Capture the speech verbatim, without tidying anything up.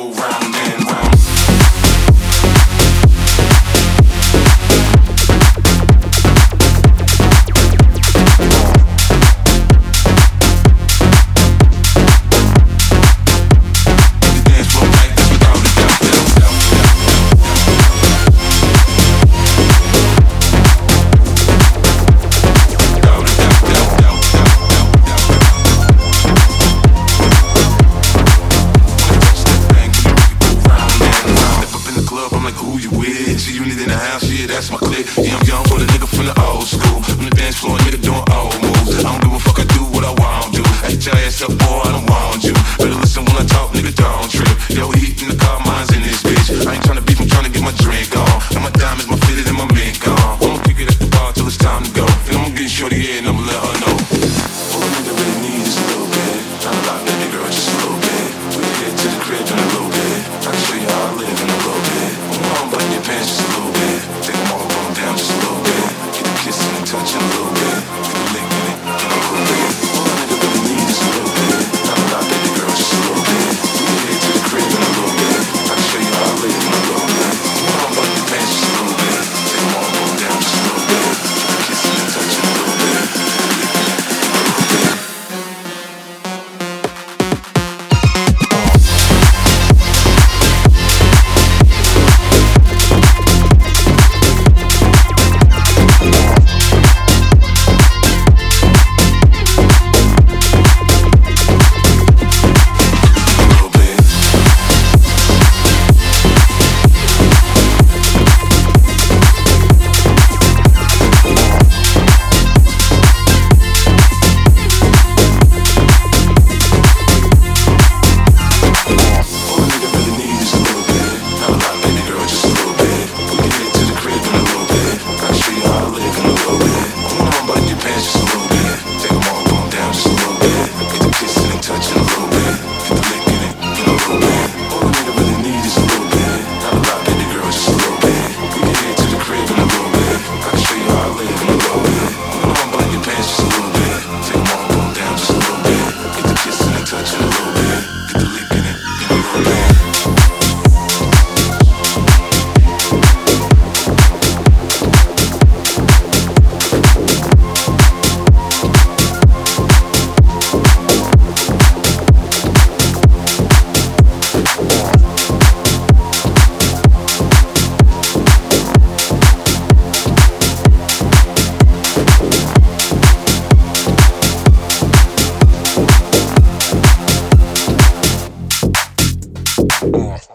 go round and round. That's my clique. Yeah, I'm young, but a nigga from the old school. On the dance floor, nigga doing old moves. I don't give a fuck, I do what I want to. I hit your ass up, boy, I don't want you. Better listen when I talk, nigga, don't trip. Yo, heat in the car, mine's in this bitch. I ain't tryna beef, I'm tryna get my drink on. And my diamonds, my fitted, and my mink on. I'ma kick it at the bar till it's time to go. And I'ma get shorty in, and I'ma let her know. All a nigga really need is a little bit. Not a lot, baby girl, just a little bit. We can get to the crib in a little bit. I can show you how I live in a little bit. I'm button your pants just a little bit. Take them all down just a little bit. Get the kissing and touching a little bit. Get the licking it in a little bit. All a nigga really need is a little bit. Not a lot, baby girl, just a little bit. We can get to the crib in a little bit. I can show you how I live in a little bit. I'm button your pants just a little bit. Take them all down just a little bit. Get the kissing and touching a little bit. Get the licking it in a little bit. Oh.